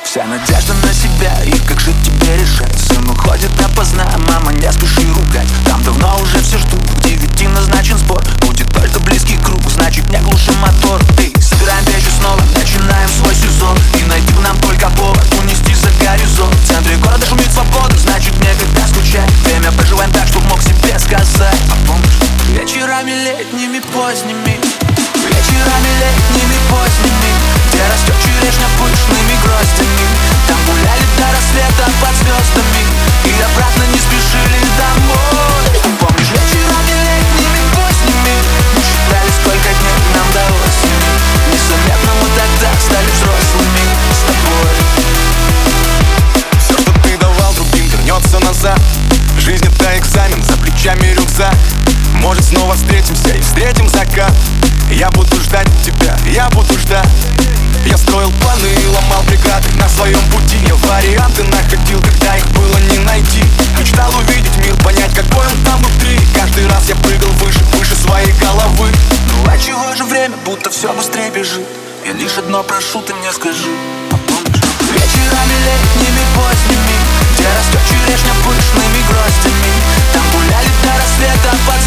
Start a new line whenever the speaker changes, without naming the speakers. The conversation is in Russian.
Вся надежда на себя, и как же тебе решать? Сын уходит допоздна, мама, не спеши ругать. Там давно уже все ждут, к 9 назначен сбор. Будет только близкий круг, значит не глушим мотор. Эй, собираем вещи снова, начинаем свой сезон. И найти нам только повод унести за горизонт. В центре города шумит свобода, значит некогда скучать. Время проживаем так, чтоб мог себе сказать. А помнишь? Вечерами летними поздними, вечерами летними поздними, где растет черешня пышными гроздями. Там гуляли до рассвета под звездами и обратно не спешили домой. Помнишь, вечерами летними поздними мы считали, сколько дней нам до осени. Незаметно мы тогда стали взрослыми с тобой.
Все, что ты давал другим, вернется назад. Жизнь — это экзамен, за плечами рюкзак. Может, снова встретимся и встретим закат. Я буду ждать тебя, я буду ждать. Я строил планы и ломал преграды на своем пути. Я варианты находил, когда их было не найти. Мечтал увидеть мир, понять, какой он там внутри. Каждый раз я прыгал выше, выше своей головы.
Ну а чего же время, будто все быстрее бежит? Я лишь одно прошу, ты мне скажи, а помнишь? Вечерами летними поздними, где растет черешня пышными гроздями. Там гуляли до рассвета под